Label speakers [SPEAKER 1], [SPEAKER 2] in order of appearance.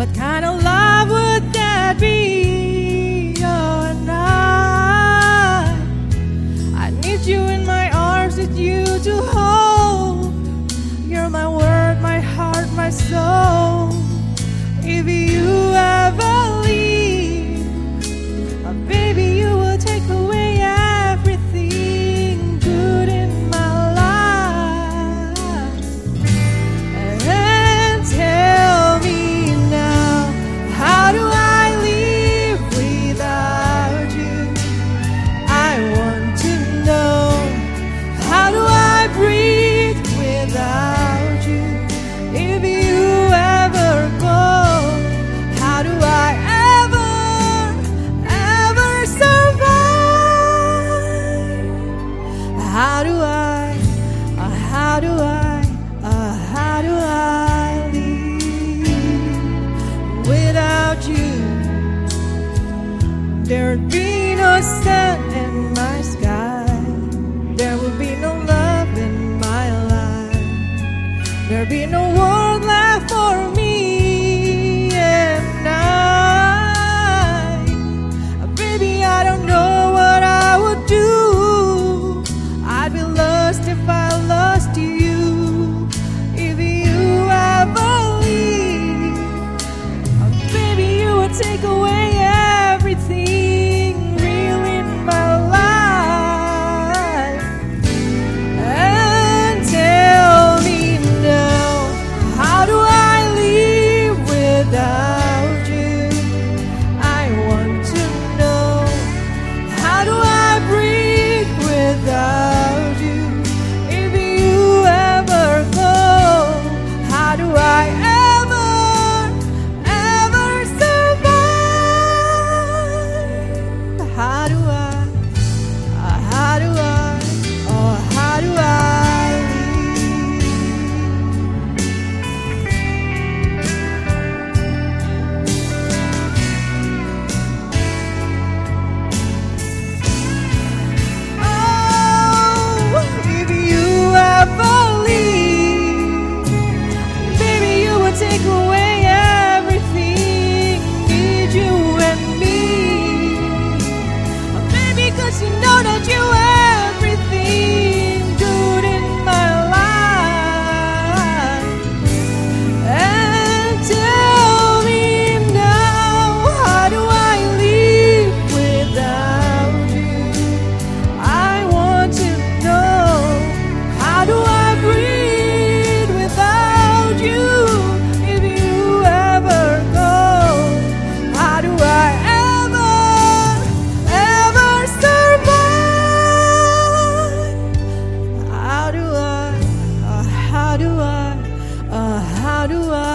[SPEAKER 1] What kind of love would that be? Oh, and I need you in my arms, need you to hold. You're my word, my heart, my soul. If you ever leave, baby, you will take away everything good in my life. And tell me now, how do I live without you? I want to know, how do I breathe without you? If you ever go, how do I ever survive? How do I live without you? There'd be no sun in my sky. There would be no love in my life. There'd be no world left for me and baby, I don't know what I would do. I'd be lost if I lost you. If you ever leave, baby, you would take away everything real in my life. And tell me now, how do I live without you? I want to know, how do I breathe without you? If you ever go, how do I ever survive? How do I if you ever leave, baby, you will take away everything. Need you and me, baby, 'cause you know that you everything good in my life. And tell me now, how do I live without you? I want to know, how do I breathe without you? If you ever go, how do I ever survive? How do I